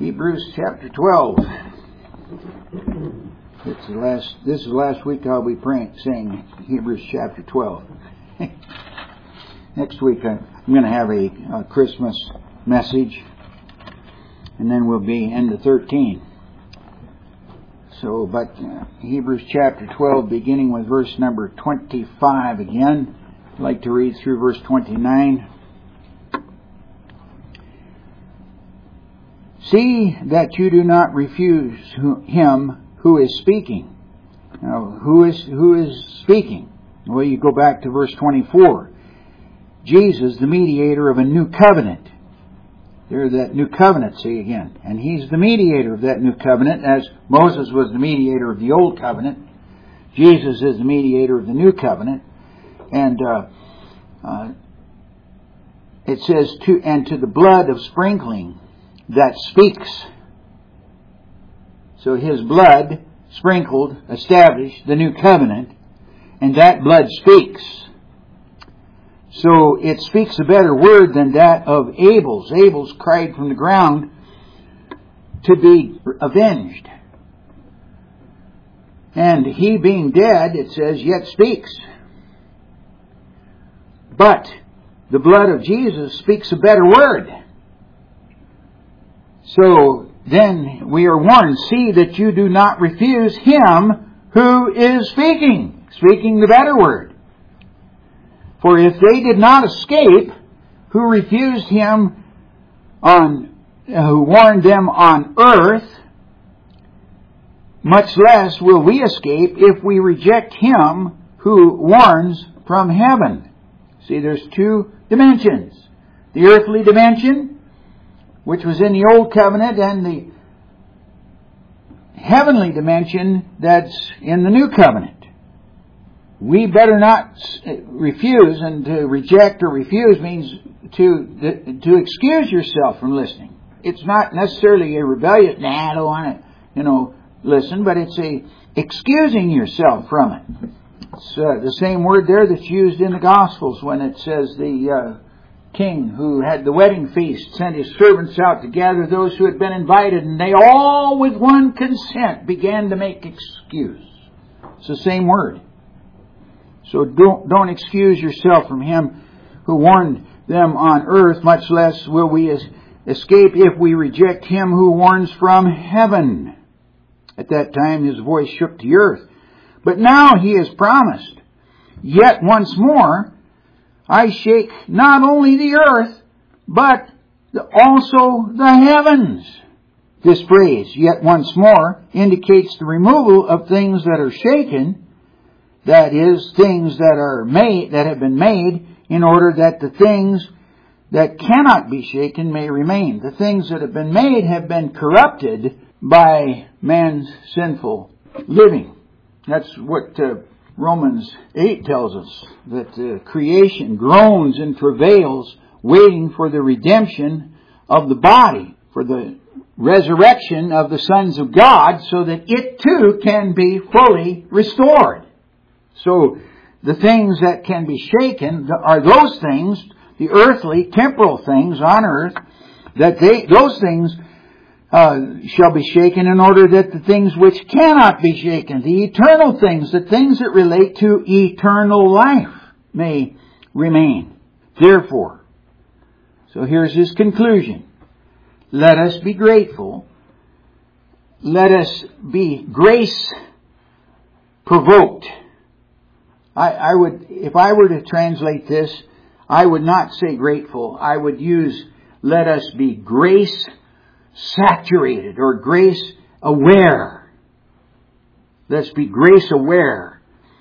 Hebrews chapter 12. This is the last week I'll be saying Hebrews chapter 12. Next week I'm going to have a Christmas message, and then we'll be into 13. But Hebrews chapter 12, beginning with verse number 25 again. I'd like to read through verse 29. See that you do not refuse him who is speaking. Now, who is speaking? Well, you go back to verse 24. Jesus, the mediator of a new covenant. There's that new covenant, see again. And He's the mediator of that new covenant, as Moses was the mediator of the old covenant. Jesus is the mediator of the new covenant. And it says, to the blood of sprinkling that speaks. So His blood sprinkled, established the new covenant, and that blood speaks. So it speaks a better word than that of Abel's. Abel's cried from the ground to be avenged. And he being dead, it says, yet speaks. But the blood of Jesus speaks a better word. So then we are warned, see that you do not refuse Him who is speaking the better word. For if they did not escape, who refused Him who warned them on earth, much less will we escape if we reject Him who warns from heaven. See, there's two dimensions. The earthly dimension, which was in the old covenant, and the heavenly dimension that's in the new covenant. We better not refuse, and to reject or refuse means to excuse yourself from listening. It's not necessarily a rebellious, I don't want to, listen, but it's a excusing yourself from it. It's the same word there that's used in the Gospels when it says the king who had the wedding feast sent his servants out to gather those who had been invited, and they all with one consent began to make excuse. It's the same word. So don't excuse yourself from Him who warned them on earth, much less will we escape if we reject Him who warns from heaven. At that time His voice shook the earth. But now He has promised, yet once more I shake not only the earth, but also the heavens. This phrase, yet once more, indicates the removal of things that are shaken. That is, things that are made, that have been made, in order that the things that cannot be shaken may remain. The things that have been corrupted by man's sinful living. That's what Romans 8 tells us, that creation groans and travails, waiting for the redemption of the body, for the resurrection of the sons of God, so that it too can be fully restored. So the things that can be shaken are those things, the earthly, temporal things on earth, that those things shall be shaken in order that the things which cannot be shaken, the eternal things, the things that relate to eternal life, may remain. Therefore, so here's his conclusion. Let us be grateful. Let us be grace provoked. I would, if I were to translate this, I would not say grateful. I would use, let us be grace saturated or grace aware. Let's be grace aware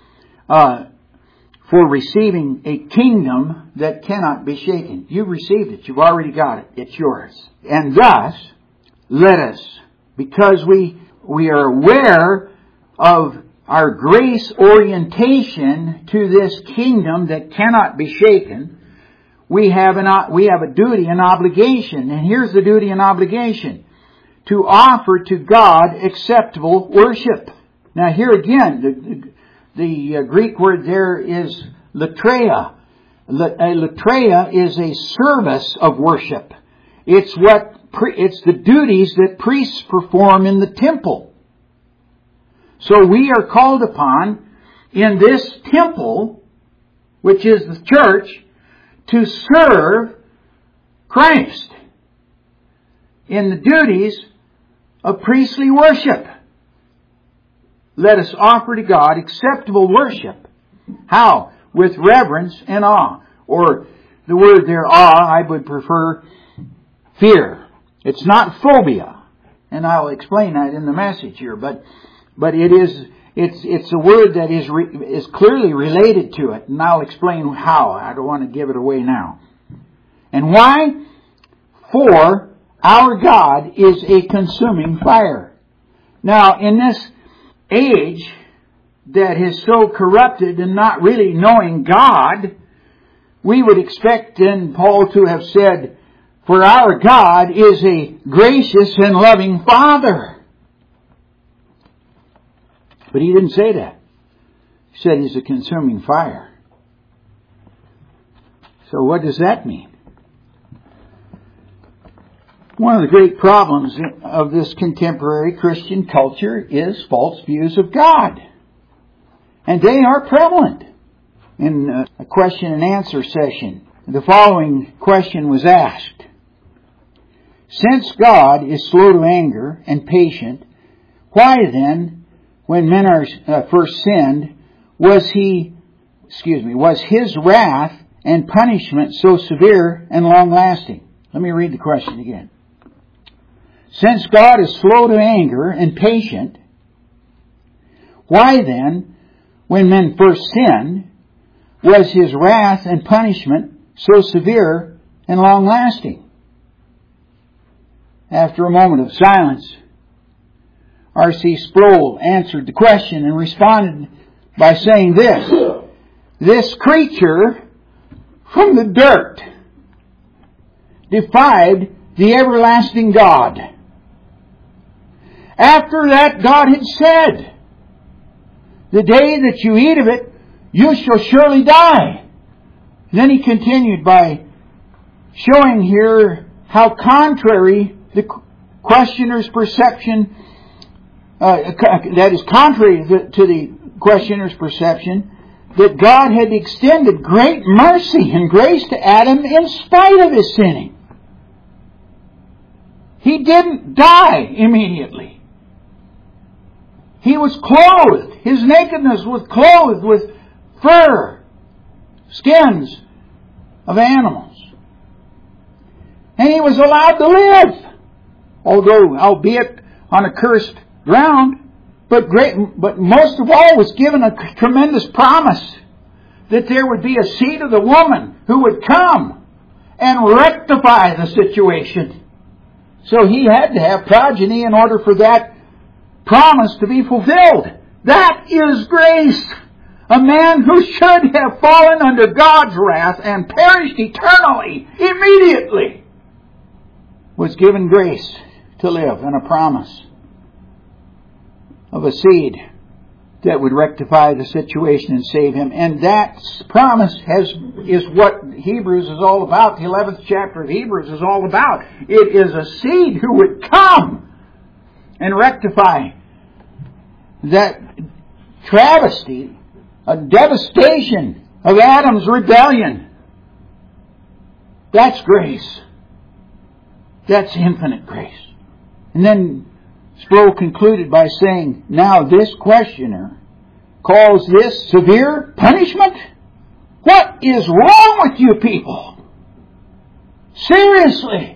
for receiving a kingdom that cannot be shaken. You've received it. You've already got it. It's yours. And thus, let us, because we are aware of our grace orientation to this kingdom that cannot be shaken, we have a duty and obligation. And here's the duty and obligation: to offer to God acceptable worship. Now here again, the Greek word there is latreia. A latreia is a service of worship. It's what it's the duties that priests perform in the temple. So we are called upon in this temple, which is the church, to serve Christ in the duties of priestly worship. Let us offer to God acceptable worship. How? With reverence and awe. Or the word there, awe, I would prefer fear. It's not phobia. And I'll explain that in the message here. But it's a word that is clearly related to it. And I'll explain how. I don't want to give it away now. And why? For our God is a consuming fire. Now, in this age that is so corrupted and not really knowing God, we would expect then Paul to have said, for our God is a gracious and loving Father. But he didn't say that. He said he's a consuming fire. So what does that mean? One of the great problems of this contemporary Christian culture is false views of God. And they are prevalent. In a question and answer session, the following question was asked. Since God is slow to anger and patient, why then, when men are first sinned, was His wrath and punishment so severe and long-lasting? Let me read the question again. Since God is slow to anger and patient, why then, when men first sinned, was His wrath and punishment so severe and long-lasting? After a moment of silence, R.C. Sproul answered the question and responded by saying this. This creature from the dirt defied the everlasting God. After that, God had said, the day that you eat of it, you shall surely die. Then he continued by showing here how contrary the questioner's perception, that is contrary to the questioner's perception, that God had extended great mercy and grace to Adam in spite of his sinning. He didn't die immediately. He was clothed. His nakedness was clothed with fur, skins of animals. And he was allowed to live, although, albeit on a cursed ground, but most of all was given a tremendous promise that there would be a seed of the woman who would come and rectify the situation. So he had to have progeny in order for that promise to be fulfilled. That is grace. A man who should have fallen under God's wrath and perished eternally, immediately, was given grace to live and a promise of a seed that would rectify the situation and save him. And that promise is what Hebrews is all about. The 11th chapter of Hebrews is all about. It is a seed who would come and rectify that travesty, a devastation of Adam's rebellion. That's grace. That's infinite grace. And then Sproul concluded by saying, now this questioner calls this severe punishment? What is wrong with you people? Seriously.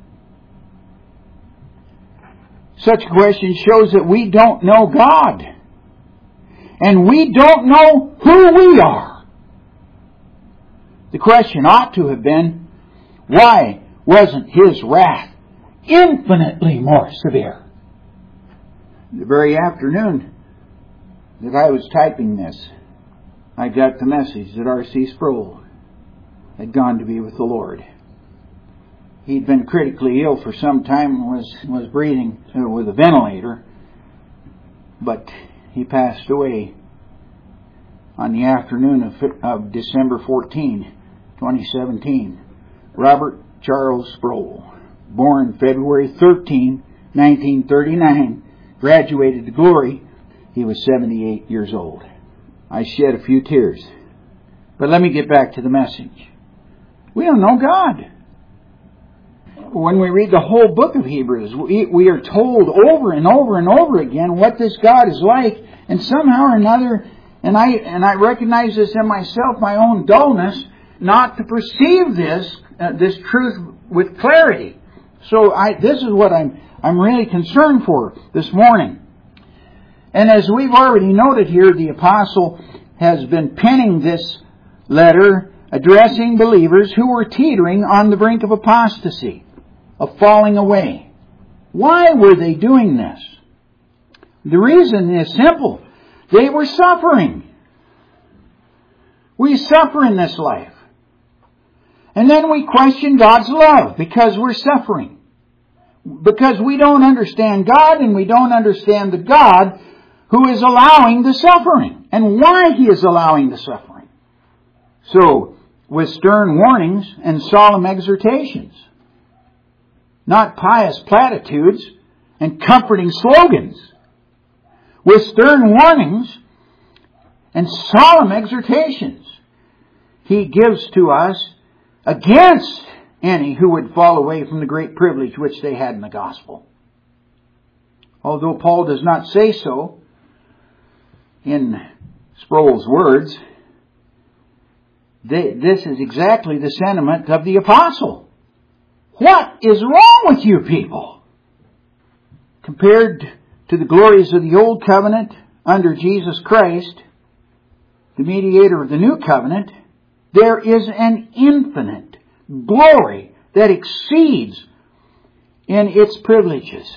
Such a question shows that we don't know God. And we don't know who we are. The question ought to have been, why wasn't His wrath infinitely more severe? The very afternoon that I was typing this, I got the message that R.C. Sproul had gone to be with the Lord. He'd been critically ill for some time and was breathing with a ventilator, but he passed away on the afternoon of December 14, 2017. Robert Charles Sproul born February 13, 1939, graduated to glory. He was 78 years old. I shed a few tears. But let me get back to the message. We don't know God. When we read the whole book of Hebrews, we are told over and over and over again what this God is like, and somehow or another, and I recognize this in myself, my own dullness, not to perceive this truth with clarity. So this is what I'm really concerned for this morning. And as we've already noted here, the apostle has been penning this letter addressing believers who were teetering on the brink of apostasy, of falling away. Why were they doing this? The reason is simple. They were suffering. We suffer in this life. And then we question God's love because we're suffering. Because we don't understand God and we don't understand the God who is allowing the suffering and why He is allowing the suffering. So, with stern warnings and solemn exhortations, not pious platitudes and comforting slogans. With stern warnings and solemn exhortations, He gives to us against any who would fall away from the great privilege which they had in the gospel. Although Paul does not say so in Sproul's words, this is exactly the sentiment of the apostle. What is wrong with you people? Compared to the glories of the old covenant under Jesus Christ, the mediator of the new covenant, there is an infinite glory that exceeds in its privileges.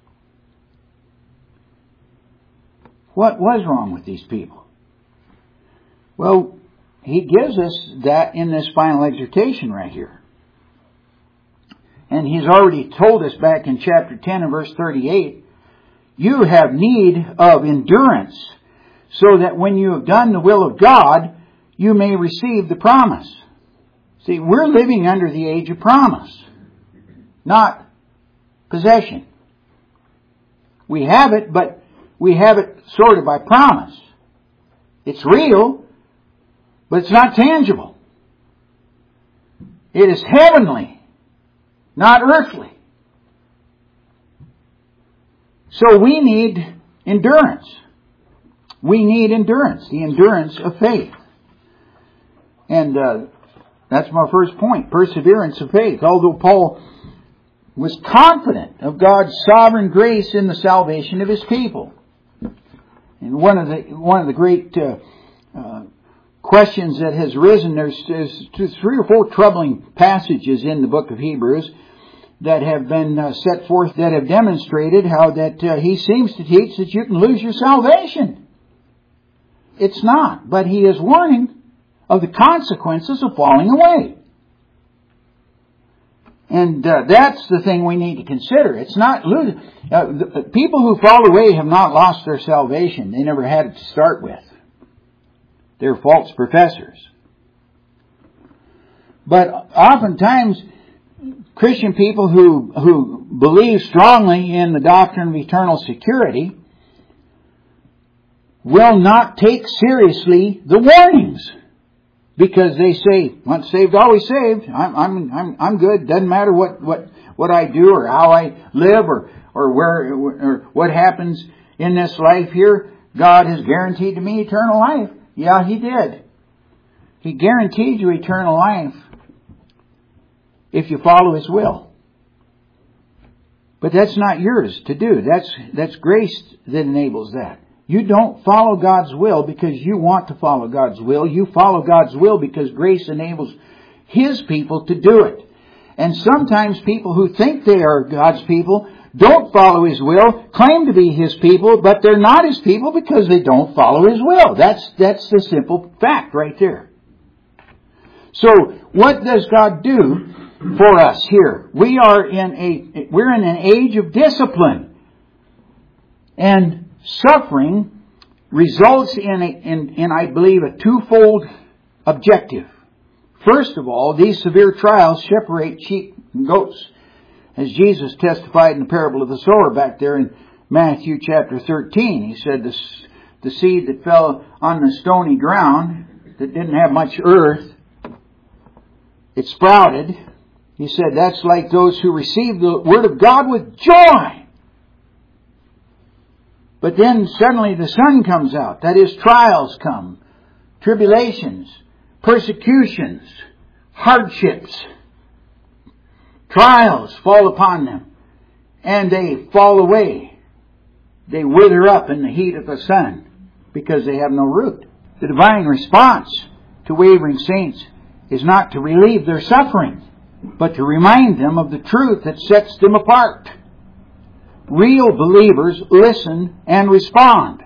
What was wrong with these people? Well, he gives us that in this final exhortation right here. And he's already told us back in chapter 10 and verse 38, you have need of endurance, so that when you have done the will of God, you may receive the promise. See, we're living under the age of promise, not possession. We have it, but we have it sort of by promise. It's real, but it's not tangible. It is heavenly, not earthly. So we need endurance. We need endurance, the endurance of faith. And that's my first point, perseverance of faith. Although Paul was confident of God's sovereign grace in the salvation of His people. And one of the great questions that has risen, there's 3 or 4 troubling passages in the book of Hebrews that have been set forth that have demonstrated how that he seems to teach that you can lose your salvation. It's not, but he is warning of the consequences of falling away. And that's the thing we need to consider. It's not losing. People who fall away have not lost their salvation. They never had it to start with. They're false professors. But oftentimes, Christian people who believe strongly in the doctrine of eternal security will not take seriously the warnings, because they say, once saved, always saved. I'm good. Doesn't matter what I do or how I live or where or what happens in this life here. God has guaranteed to me eternal life. Yeah, He did. He guaranteed you eternal life if you follow His will. But that's not yours to do. That's grace that enables that. You don't follow God's will because you want to follow God's will. You follow God's will because grace enables His people to do it. And sometimes people who think they are God's people don't follow His will, claim to be His people, but they're not His people because they don't follow His will. That's the simple fact right there. So, what does God do for us here? We're in an age of discipline. And suffering results in I believe, a twofold objective. First of all, these severe trials separate sheep and goats. As Jesus testified in the parable of the sower back there in Matthew chapter 13. He said the seed that fell on the stony ground that didn't have much earth, it sprouted. He said that's like those who receive the Word of God with joy. But then suddenly the sun comes out. That is, trials come. Tribulations, persecutions, hardships, trials fall upon them. And they fall away. They wither up in the heat of the sun because they have no root. The divine response to wavering saints is not to relieve their suffering, but to remind them of the truth that sets them apart. Real believers listen and respond.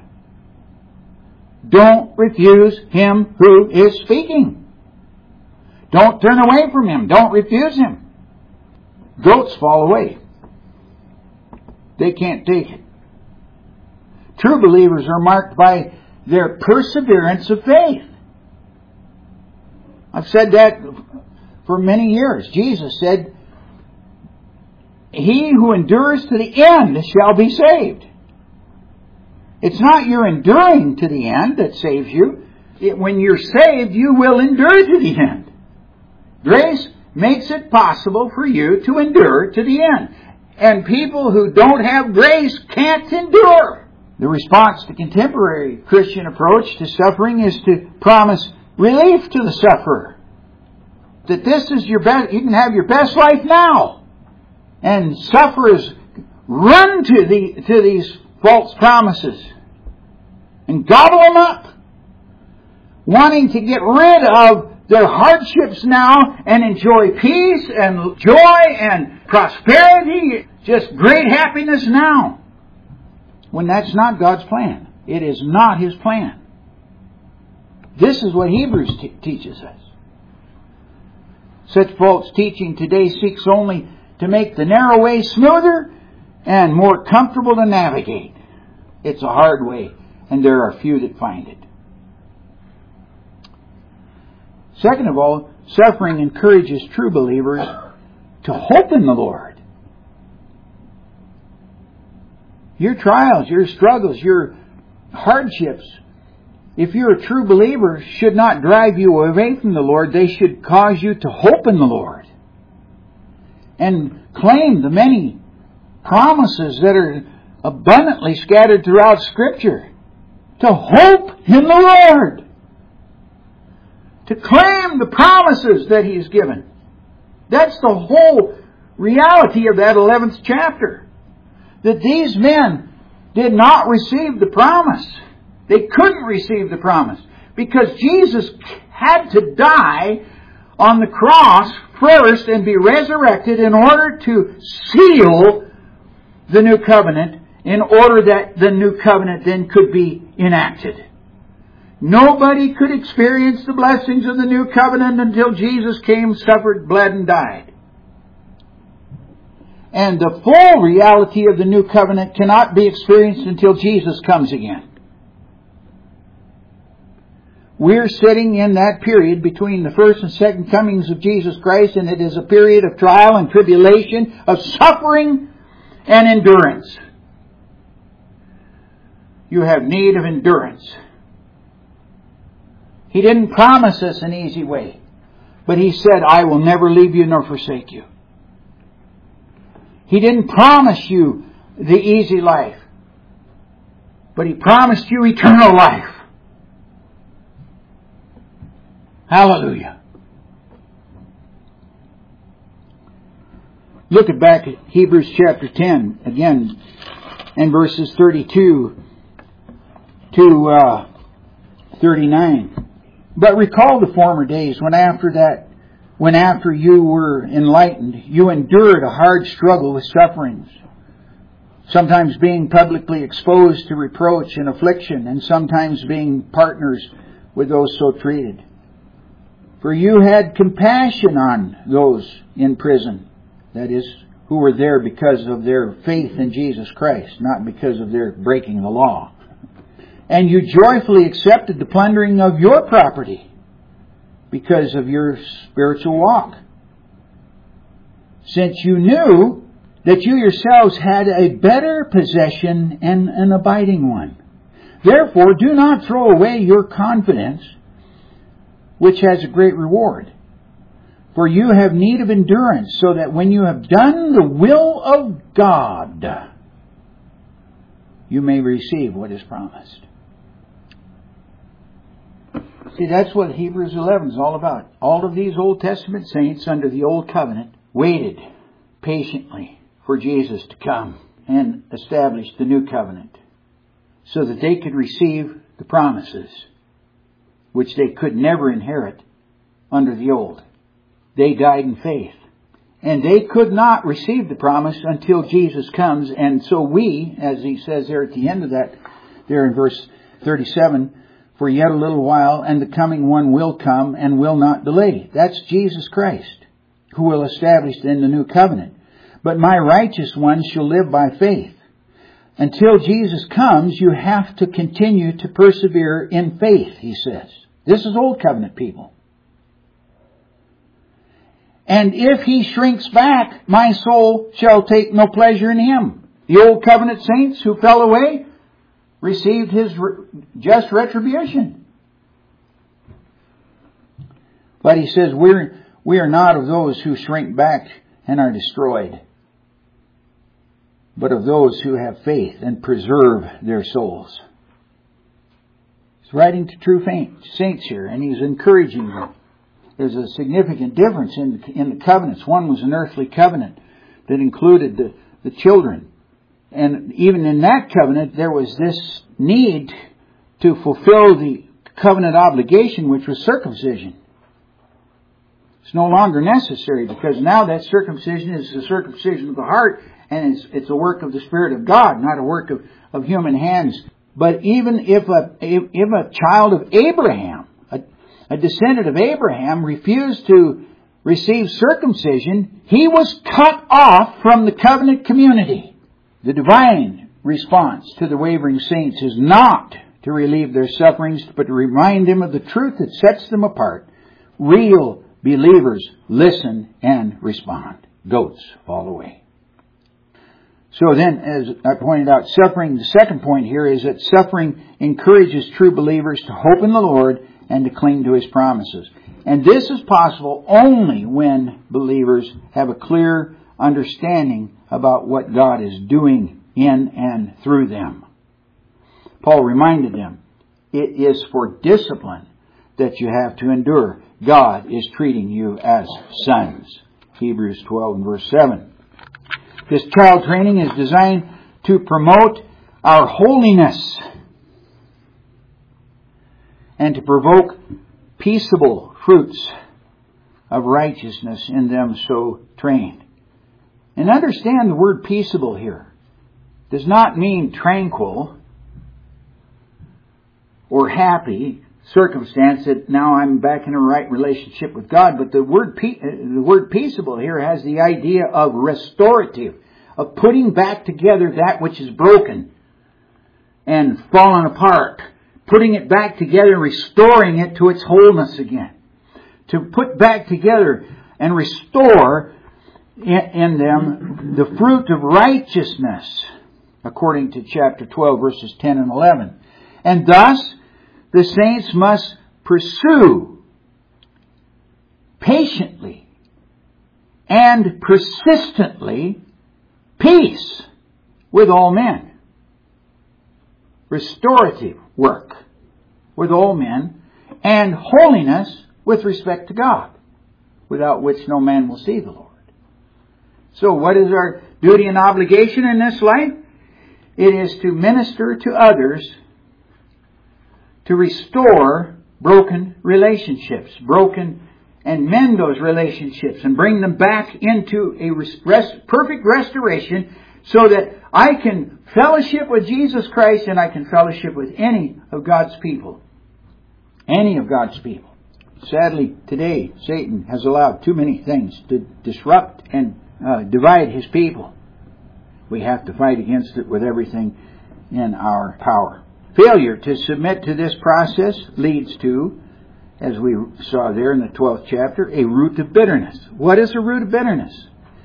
Don't refuse Him who is speaking. Don't turn away from Him. Don't refuse Him. Goats fall away. They can't take it. True believers are marked by their perseverance of faith. I've said that for many years. Jesus said, "He who endures to the end shall be saved." It's not your enduring to the end that saves you. When you're saved, you will endure to the end. Grace makes it possible for you to endure to the end. And people who don't have grace can't endure. The response to contemporary Christian approach to suffering is to promise relief to the sufferer. That this is your best, you can have your best life now. And sufferers run to these false promises and gobble them up, wanting to get rid of their hardships now and enjoy peace and joy and prosperity, just great happiness now. When that's not God's plan. It is not His plan. This is what Hebrews teaches us. Such false teaching today seeks only to make the narrow way smoother and more comfortable to navigate. It's a hard way, and there are few that find it. Second of all, suffering encourages true believers to hope in the Lord. Your trials, your struggles, your hardships, if you're a true believer, should not drive you away from the Lord. They should cause you to hope in the Lord and claim the many promises that are abundantly scattered throughout Scripture. To hope in the Lord. To claim the promises that He's given. That's the whole reality of that 11th chapter. That these men did not receive the promise. They couldn't receive the promise because Jesus had to die on the cross first and be resurrected in order to seal the new covenant, in order that the new covenant then could be enacted. Nobody could experience the blessings of the new covenant until Jesus came, suffered, bled, and died. And the full reality of the new covenant cannot be experienced until Jesus comes again. We're sitting in that period between the first and second comings of Jesus Christ, and it is a period of trial and tribulation, of suffering and endurance. You have need of endurance. He didn't promise us an easy way, but He said, "I will never leave you nor forsake you." He didn't promise you the easy life, but He promised you eternal life. Hallelujah. Look back at Hebrews chapter 10 again and verses 32 to 39. But recall the former days when after you were enlightened, you endured a hard struggle with sufferings, sometimes being publicly exposed to reproach and affliction, and sometimes being partners with those so treated. For you had compassion on those in prison, that is, who were there because of their faith in Jesus Christ, not because of their breaking the law. And you joyfully accepted the plundering of your property because of your spiritual walk, since you knew that you yourselves had a better possession and an abiding one. Therefore, do not throw away your confidence, which has a great reward. For you have need of endurance, so that when you have done the will of God, you may receive what is promised. See, that's what Hebrews 11 is all about. All of these Old Testament saints under the Old Covenant waited patiently for Jesus to come and establish the New Covenant so that they could receive the promises which they could never inherit under the Old. They died in faith. And they could not receive the promise until Jesus comes. And so we, as he says there at the end of that, there in verse 37, for yet a little while, and the coming one will come and will not delay. That's Jesus Christ, who will establish then the new covenant. But my righteous one shall live by faith. Until Jesus comes, you have to continue to persevere in faith, he says. This is Old Covenant people. And if he shrinks back, my soul shall take no pleasure in him. The Old Covenant saints who fell away received his just retribution. But he says we are not of those who shrink back and are destroyed, but of those who have faith and preserve their souls. He's writing to true saints here, and he's encouraging them. There's a significant difference in the covenants. One was an earthly covenant that included the children. And even in that covenant, there was this need to fulfill the covenant obligation, which was circumcision. It's no longer necessary because now that circumcision is the circumcision of the heart, and it's a work of the Spirit of God, not a work of human hands. But even if a child of Abraham, a descendant of Abraham, refused to receive circumcision, he was cut off from the covenant community. The divine response to the wavering saints is not to relieve their sufferings, but to remind them of the truth that sets them apart. Real believers listen and respond. Goats fall away. So then, as I pointed out, suffering, the second point here is that suffering encourages true believers to hope in the Lord and to cling to His promises. And this is possible only when believers have a clear understanding about what God is doing in and through them. Paul reminded them, it is for discipline that you have to endure. God is treating you as sons. Hebrews 12 and verse 7. This child training is designed to promote our holiness and to provoke peaceable fruits of righteousness in them so trained. And understand the word peaceable here does not mean tranquil or happy circumstance that now I'm back in a right relationship with God. But the word peaceable here has the idea of restorative, of putting back together that which is broken and fallen apart, putting it back together and restoring it to its wholeness again. To put back together and restore in them the fruit of righteousness, according to chapter 12, verses 10 and 11. And thus, the saints must pursue patiently and persistently peace with all men. Restorative work with all men, and holiness with respect to God, without which no man will see the Lord. So what is our duty and obligation in this life? It is to minister to others, to restore broken relationships, and mend those relationships and bring them back into a perfect restoration so that I can fellowship with Jesus Christ and I can fellowship with any of God's people. Any of God's people. Sadly, today, Satan has allowed too many things to disrupt and divide his people. We have to fight against it with everything in our power. Failure to submit to this process leads to, as we saw there in the 12th chapter, a root of bitterness. What is a root of bitterness?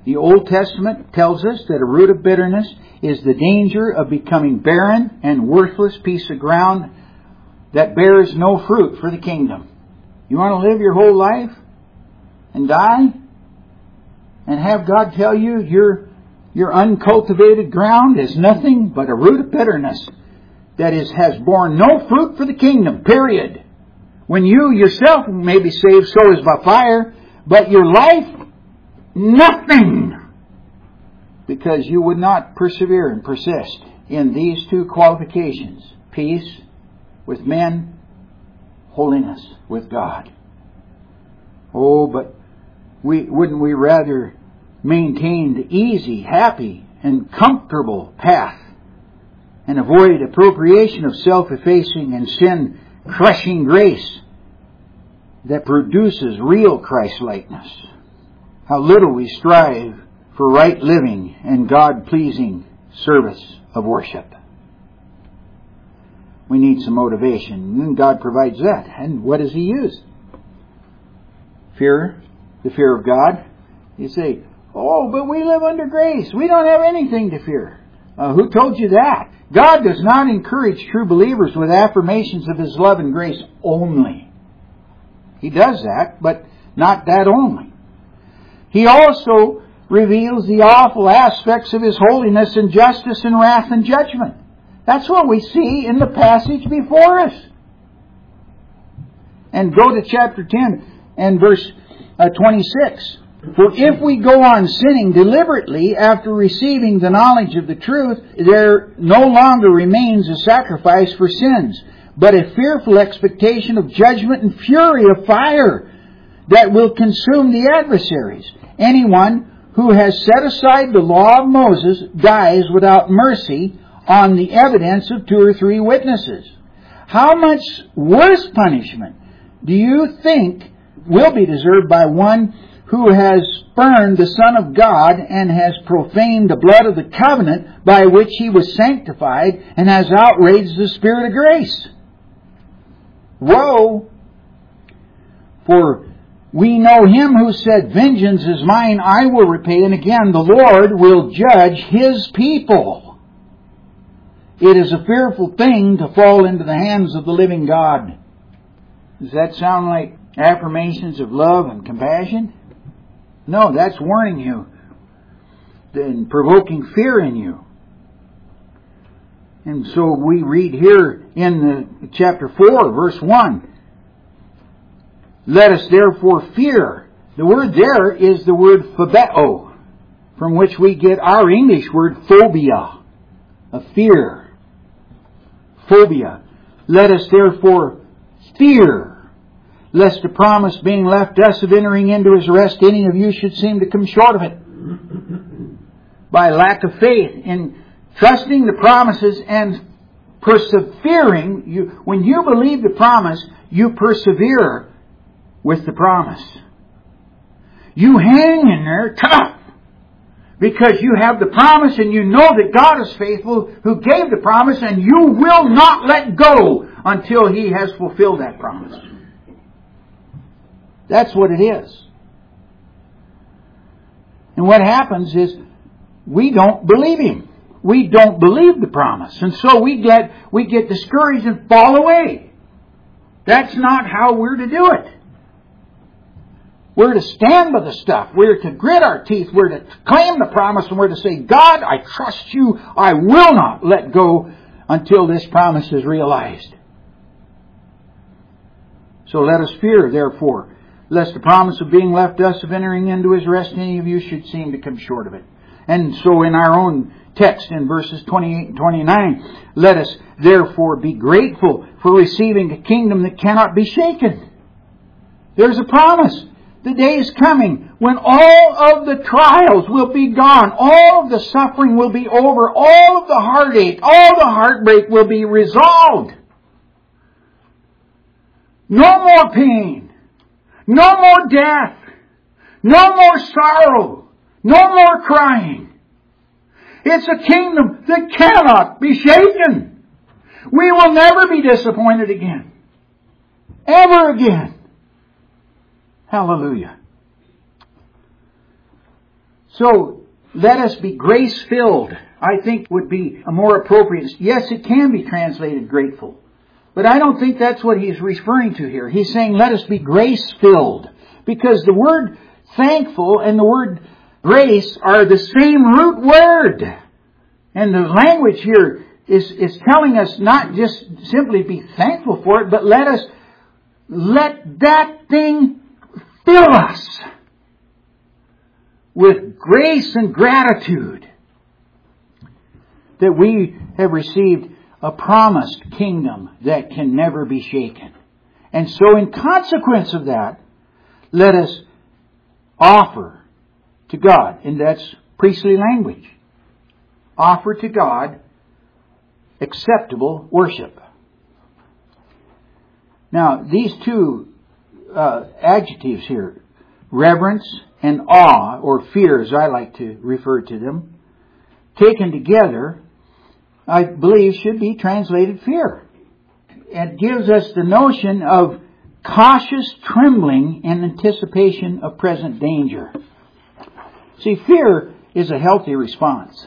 The Old Testament tells us that a root of bitterness is the danger of becoming barren and worthless piece of ground that bears no fruit for the kingdom. You want to live your whole life and die and have God tell you your uncultivated ground is nothing but a root of bitterness that has borne no fruit for the kingdom, period. When you yourself may be saved, so is by fire, but your life, nothing. Because you would not persevere and persist in these two qualifications. Peace with men, holiness with God. Oh, but wouldn't we rather maintain the easy, happy, and comfortable path and avoid appropriation of self-effacing and sin-crushing grace that produces real Christ-likeness? How little we strive for right living and God-pleasing service of worship. We need some motivation, and God provides that. And what does He use? Fear, the fear of God. You say, oh, but we live under grace. We don't have anything to fear. Who told you that? God does not encourage true believers with affirmations of His love and grace only. He does that, but not that only. He also reveals the awful aspects of His holiness and justice and wrath and judgment. That's what we see in the passage before us. And go to chapter 10 and verse 26. For if we go on sinning deliberately after receiving the knowledge of the truth, there no longer remains a sacrifice for sins, but a fearful expectation of judgment and fury of fire that will consume the adversaries. Anyone who has set aside the law of Moses dies without mercy on the evidence of 2 or 3 witnesses. How much worse punishment do you think will be deserved by one who has spurned the Son of God and has profaned the blood of the covenant by which He was sanctified and has outraged the Spirit of grace? Woe! For we know Him who said, vengeance is mine, I will repay. And again, the Lord will judge His people. It is a fearful thing to fall into the hands of the living God. Does that sound like affirmations of love and compassion? No, that's warning you and provoking fear in you. And so we read here in chapter 4, verse 1. Let us therefore fear. The word there is the word phobeo, from which we get our English word phobia, a fear. Phobia. Let us therefore fear, lest the promise being left us of entering into His rest, any of you should seem to come short of it. By lack of faith in trusting the promises and persevering. When you believe the promise, you persevere with the promise. You hang in there tough because you have the promise and you know that God is faithful who gave the promise, and you will not let go until He has fulfilled that promise. That's what it is. And what happens is we don't believe Him. We don't believe the promise. And so we get discouraged and fall away. That's not how we're to do it. We're to stand by the stuff. We're to grit our teeth. We're to claim the promise, and we're to say, God, I trust You. I will not let go until this promise is realized. So let us fear, therefore, lest the promise of being left us of entering into His rest, any of you should seem to come short of it. And so in our own text in verses 28 and 29, let us therefore be grateful for receiving a kingdom that cannot be shaken. There's a promise. The day is coming when all of the trials will be gone. All of the suffering will be over. All of the heartache, all the heartbreak will be resolved. No more pain. No more death. No more sorrow. No more crying. It's a kingdom that cannot be shaken. We will never be disappointed again. Ever again. Hallelujah. So, let us be grace-filled, I think would be a more appropriate. Yes, it can be translated grateful. But I don't think that's what he's referring to here. He's saying let us be grace-filled. Because the word thankful and the word grace are the same root word. And the language here is telling us not just simply be thankful for it, but let that thing fill us with grace and gratitude that we have received a promised kingdom that can never be shaken. And so in consequence of that, let us offer to God, and that's priestly language, offer to God acceptable worship. Now, these two adjectives here, reverence and awe, or fear as I like to refer to them, taken together, I believe should be translated fear. It gives us the notion of cautious trembling in anticipation of present danger. See, fear is a healthy response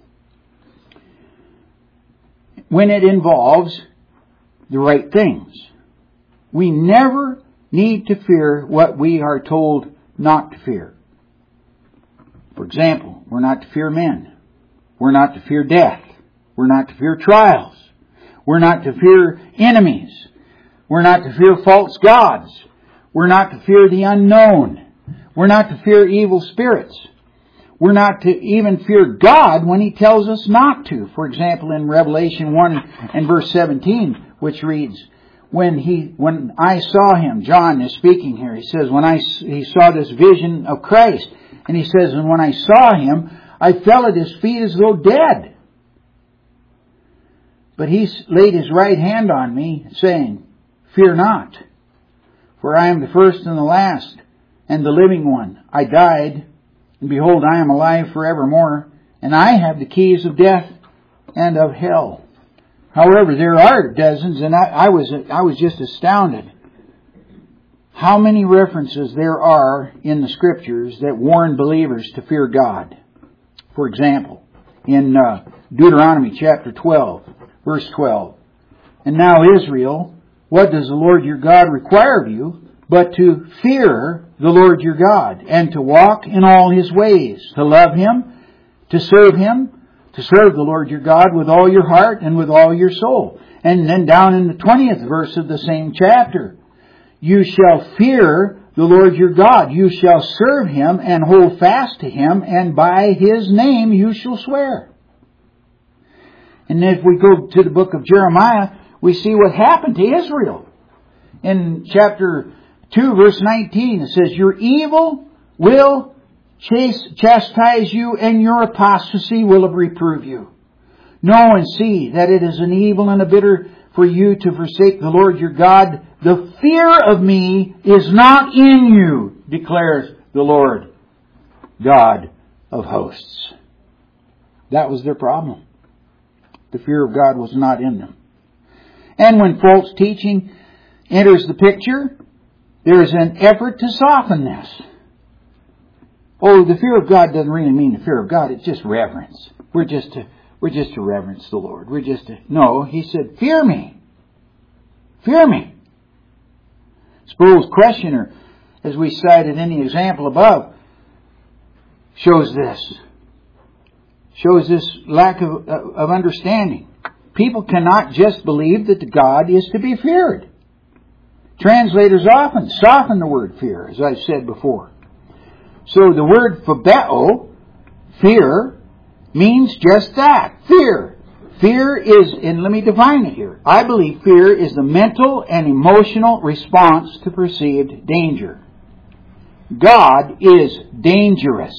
when it involves the right things. We never need to fear what we are told not to fear. For example, we're not to fear men. We're not to fear death. We're not to fear trials. We're not to fear enemies. We're not to fear false gods. We're not to fear the unknown. We're not to fear evil spirits. We're not to even fear God when He tells us not to. For example, in Revelation 1 and verse 17, which reads, when I saw Him, John is speaking here, he says, he saw this vision of Christ, and he says, and when I saw Him, I fell at His feet as though dead. But He laid His right hand on me, saying, fear not, for I am the first and the last, and the living one. I died, and behold, I am alive forevermore, and I have the keys of death and of hell. However, there are dozens, and I was just astounded how many references there are in the Scriptures that warn believers to fear God. For example, in Deuteronomy chapter 12, verse 12, and now Israel, what does the Lord your God require of you but to fear the Lord your God, and to walk in all His ways, to love Him, to serve the Lord your God with all your heart and with all your soul. And then down in the 20th verse of the same chapter, you shall fear the Lord your God. You shall serve Him and hold fast to Him, and by His name you shall swear. And if we go to the book of Jeremiah, we see what happened to Israel. In chapter 2, verse 19, it says, your evil will chastise you, and your apostasy will reprove you. Know and see that it is an evil and a bitter for you to forsake the Lord your God. The fear of me is not in you, declares the Lord God of hosts. That was their problem. The fear of God was not in them. And when false teaching enters the picture, there is an effort to soften this. Oh, the fear of God doesn't really mean the fear of God. It's just reverence. We're just to reverence the Lord. No, He said, fear me. Fear me. Sproul's questioner, as we cited in the example above, shows this lack of understanding. People cannot just believe that God is to be feared. Translators often soften the word fear, as I've said before. So the word phobeo, fear, means just that, fear. Fear is, and let me define it here. I believe fear is the mental and emotional response to perceived danger. God is dangerous.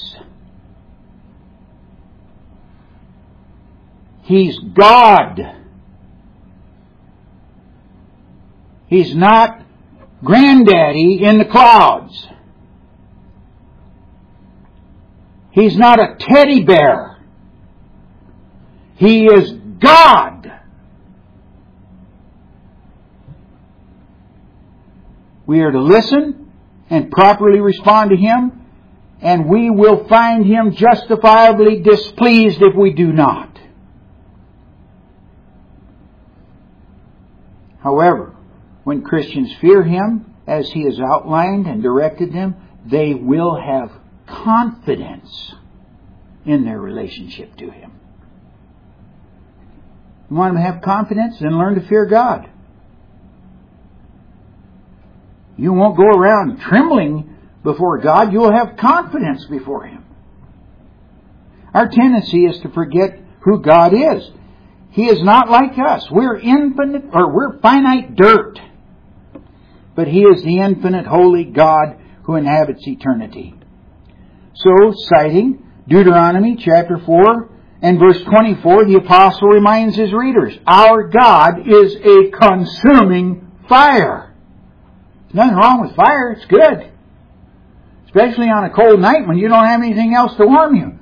He's God. He's not Granddaddy in the clouds. He's not a teddy bear. He is God. We are to listen and properly respond to Him and we will find Him justifiably displeased if we do not. However, when Christians fear Him, as He has outlined and directed them, they will have confidence in their relationship to Him. You want them to have confidence? Then learn to fear God. You won't go around trembling before God. You will have confidence before Him. Our tendency is to forget who God is. He is not like us. We're finite dirt. But He is the infinite, holy God who inhabits eternity. So, citing Deuteronomy chapter 4 and verse 24, the apostle reminds his readers, our God is a consuming fire. There's nothing wrong with fire. It's good. Especially on a cold night when you don't have anything else to warm you.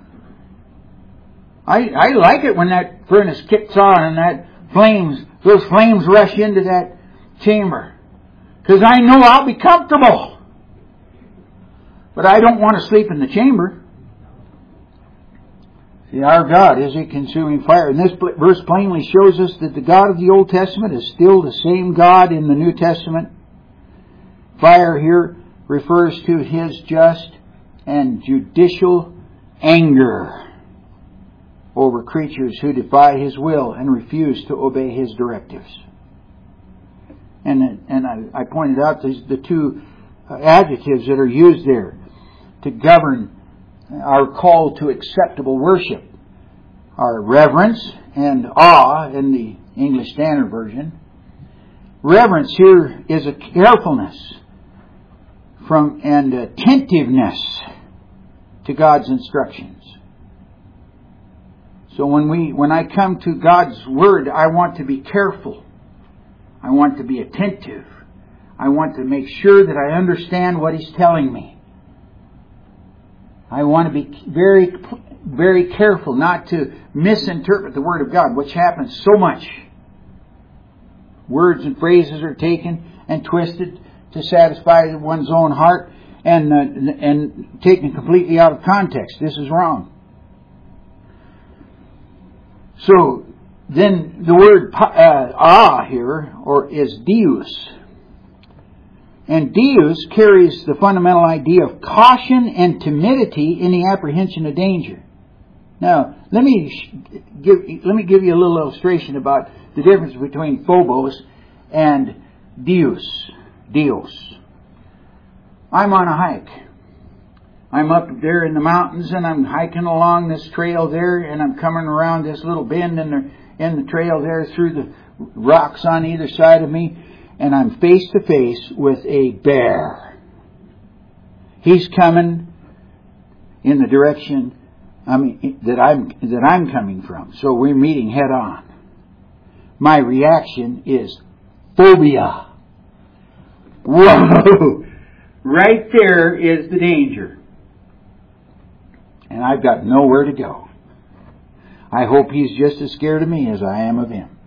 I like it when that furnace kicks on and those flames rush into that chamber. Because I know I'll be comfortable. But I don't want to sleep in the chamber. See, our God is a consuming fire. And this verse plainly shows us that the God of the Old Testament is still the same God in the New Testament. Fire here refers to His just and judicial anger over creatures who defy His will and refuse to obey His directives. And I pointed out the two adjectives that are used there to govern our call to acceptable worship are reverence and awe in the English Standard Version. Reverence here is a carefulness and attentiveness to God's instructions. So when I come to God's Word, I want to be careful. I want to be attentive. I want to make sure that I understand what He's telling me. I want to be very, very careful not to misinterpret the Word of God, which happens so much. Words and phrases are taken and twisted to satisfy one's own heart and taken completely out of context. This is wrong. So then the word here is Deus. And Deus carries the fundamental idea of caution and timidity in the apprehension of danger. Now, let me give you a little illustration about the difference between Phobos and Deus. I'm on a hike. I'm up there in the mountains and I'm hiking along this trail there, and I'm coming around this little bend in the trail there through the rocks on either side of me, and I'm face to face with a bear. He's coming in the direction that I'm coming from. So we're meeting head on. My reaction is phobia. Whoa! Right there is the danger. And I've got nowhere to go. I hope he's just as scared of me as I am of him.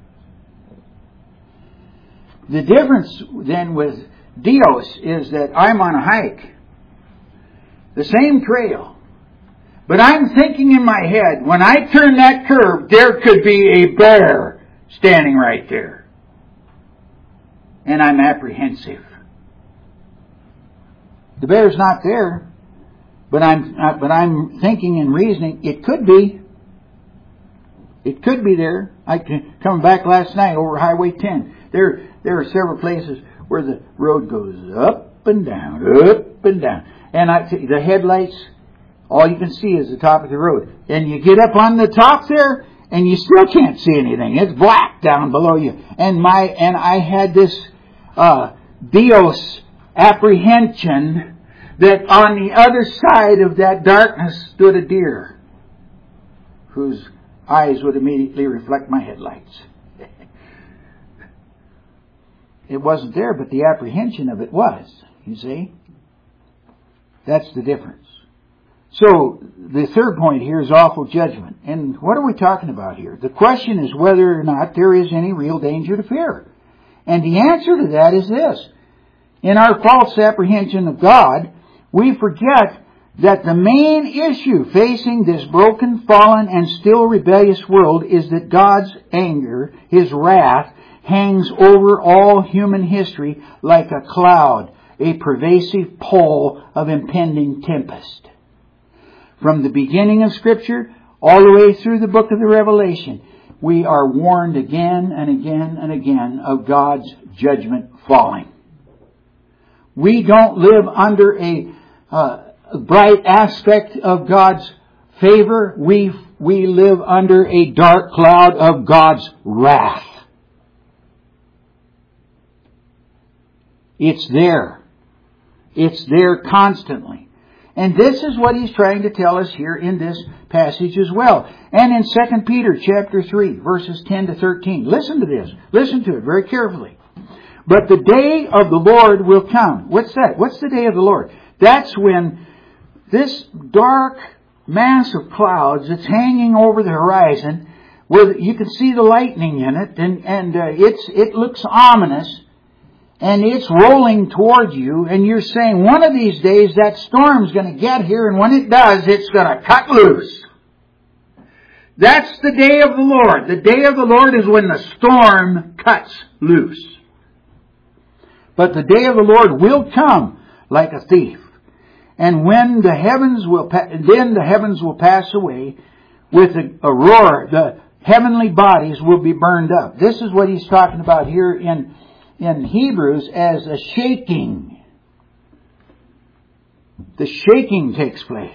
The difference then with Deus is that I'm on a hike. The same trail. But I'm thinking in my head, when I turn that curve, there could be a bear standing right there. And I'm apprehensive. The bear's not there, but I'm thinking and reasoning, it could be. It could be there. Coming back last night over Highway 10. There are several places where the road goes up and down. And the headlights, all you can see is the top of the road. And you get up on the top there, and you still can't see anything. It's black down below you. And I had this Deus apprehension that on the other side of that darkness stood a deer whose eyes would immediately reflect my headlights. It wasn't there, but the apprehension of it was, you see. That's the difference. So, the third point here is awful judgment. And what are we talking about here? The question is whether or not there is any real danger to fear. And the answer to that is this. In our false apprehension of God, we forget that the main issue facing this broken, fallen, and still rebellious world is that God's anger, His wrath, hangs over all human history like a cloud, a pervasive pall of impending tempest. From the beginning of Scripture, all the way through the book of the Revelation, we are warned again and again and again of God's judgment falling. We don't live under a bright aspect of God's favor. We live under a dark cloud of God's wrath. It's there. It's there constantly. And this is what he's trying to tell us here in this passage as well. And in 2 Peter chapter 3, verses 10 to 13. Listen to this. Listen to it very carefully. But the day of the Lord will come. What's that? What's the day of the Lord? That's when this dark mass of clouds that's hanging over the horizon, where you can see the lightning in it, and it looks ominous. And it's rolling toward you, and you're saying, one of these days that storm's going to get here, and when it does, it's going to cut loose. That's the day of the Lord. The day of the Lord is when the storm cuts loose. But the day of the Lord will come like a thief. And when the heavens will, then the heavens will pass away with a roar. The heavenly bodies will be burned up. This is what he's talking about here in Hebrews as a shaking. The shaking takes place.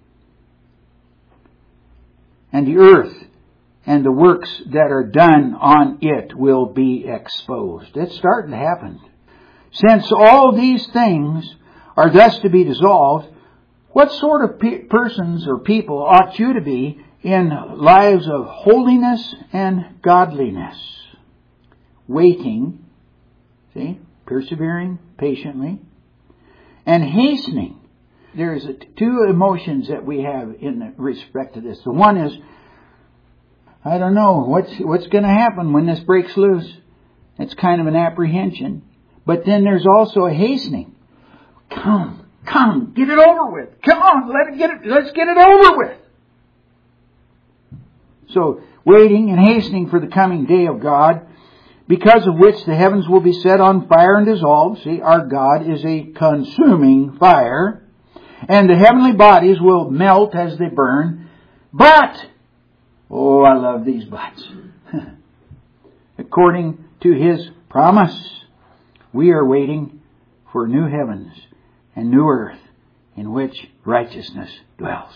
And the earth and the works that are done on it will be exposed. It's starting to happen. Since all these things are thus to be dissolved, what sort of persons or people ought you to be in lives of holiness and godliness? Waiting, see, persevering patiently, and hastening. There's two emotions that we have in respect to this. The one is, I don't know, what's going to happen when this breaks loose? It's kind of an apprehension. But then there's also a hastening. Come, get it over with. Come on, let's get it over with. So, waiting and hastening for the coming day of God, because of which the heavens will be set on fire and dissolved. See, our God is a consuming fire. And the heavenly bodies will melt as they burn. But, oh, I love these buts. According to His promise, we are waiting for new heavens and new earth in which righteousness dwells.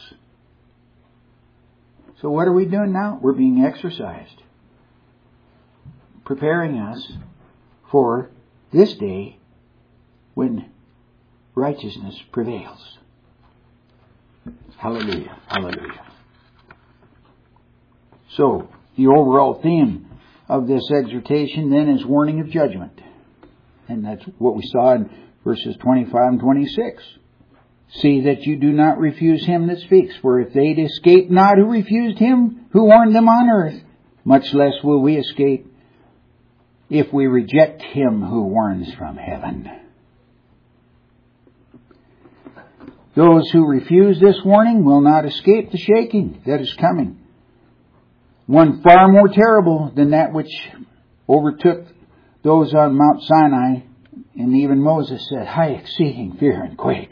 So what are we doing now? We're being exercised, preparing us for this day when righteousness prevails. Hallelujah, hallelujah. So, the overall theme of this exhortation then is warning of judgment. And that's what we saw in verses 25 and 26. See that you do not refuse him that speaks, for if they'd escape not who refused him who warned them on earth, much less will we escape if we reject him who warns from heaven. Those who refuse this warning will not escape the shaking that is coming. One far more terrible than that which overtook those on Mount Sinai, and even Moses said, "High exceeding fear and quake."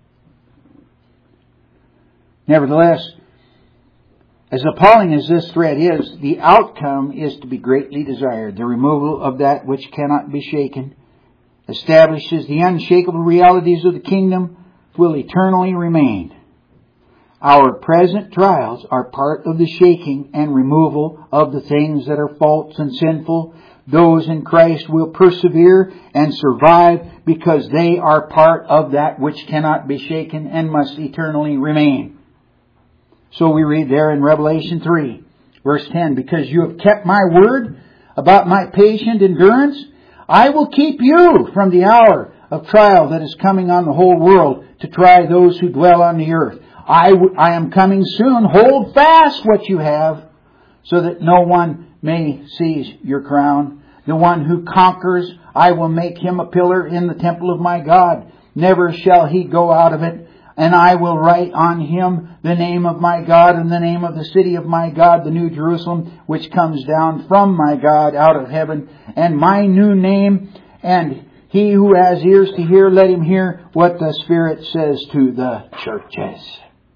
Nevertheless, as appalling as this threat is, the outcome is to be greatly desired. The removal of that which cannot be shaken establishes the unshakable realities of the kingdom will eternally remain. Our present trials are part of the shaking and removal of the things that are false and sinful. Those in Christ will persevere and survive because they are part of that which cannot be shaken and must eternally remain. So we read there in Revelation 3, verse 10, because you have kept my word about my patient endurance, I will keep you from the hour of trial that is coming on the whole world to try those who dwell on the earth. I am coming soon. Hold fast what you have, so that no one may seize your crown. The one who conquers, I will make him a pillar in the temple of my God. Never shall he go out of it. And I will write on him the name of my God and the name of the city of my God, the New Jerusalem, which comes down from my God out of heaven, and my new name. And he who has ears to hear, let him hear what the Spirit says to the churches.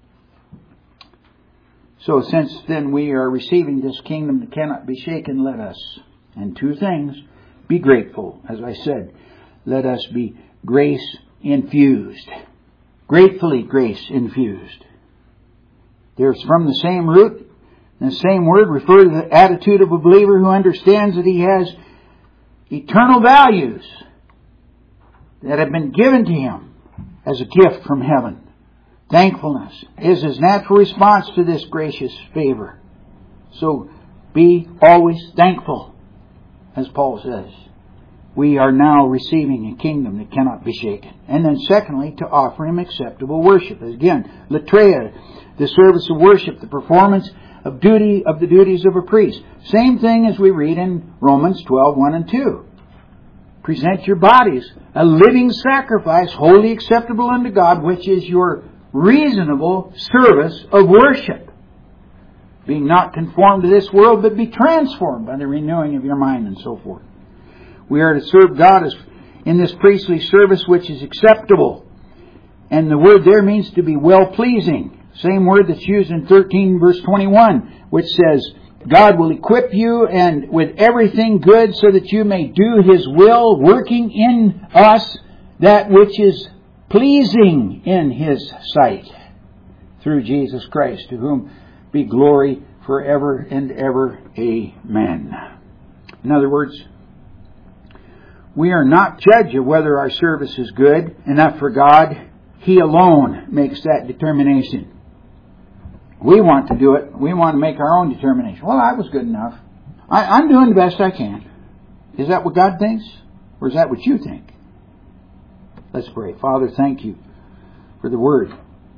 So since then we are receiving this kingdom that cannot be shaken, let us, and two things, be grateful. As I said, let us be grace infused. Gratefully grace infused. There's from the same root, and the same word refer to the attitude of a believer who understands that he has eternal values that have been given to him as a gift from heaven. Thankfulness is his natural response to this gracious favor. So be always thankful, as Paul says. We are now receiving a kingdom that cannot be shaken. And then secondly, to offer him acceptable worship. Again, latreia, the service of worship, the performance of the duties of a priest. Same thing as we read in Romans 12:1 and 2. Present your bodies a living sacrifice, wholly acceptable unto God, which is your reasonable service of worship. Being not conformed to this world, but be transformed by the renewing of your mind, and so forth. We are to serve God as in this priestly service which is acceptable. And the word there means to be well-pleasing. Same word that's used in 13 verse 21, which says, God will equip you and with everything good so that you may do His will, working in us that which is pleasing in His sight. Through Jesus Christ, to whom be glory forever and ever. Amen. In other words, we are not judge of whether our service is good enough for God. He alone makes that determination. We want to do it. We want to make our own determination. Well, I was good enough. I'm doing the best I can. Is that what God thinks? Or is that what you think? Let's pray. Father, thank you for the Word.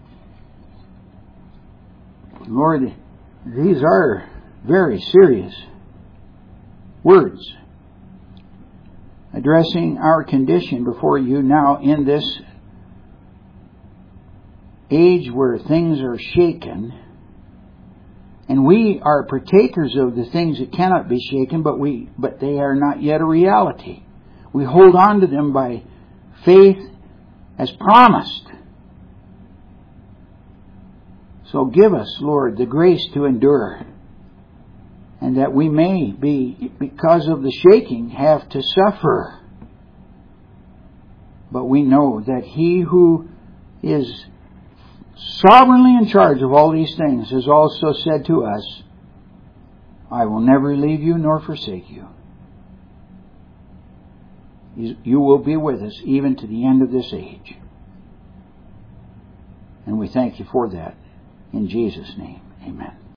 Lord, these are very serious words addressing our condition before you now in this age where things are shaken, and we are partakers of the things that cannot be shaken, but they are not yet a reality. We hold on to them by faith as promised. So give us, Lord, the grace to endure, and that we may be, because of the shaking, have to suffer. But we know that He who is sovereignly in charge of all these things has also said to us, I will never leave you nor forsake you. You will be with us even to the end of this age. And we thank you for that. In Jesus' name, amen.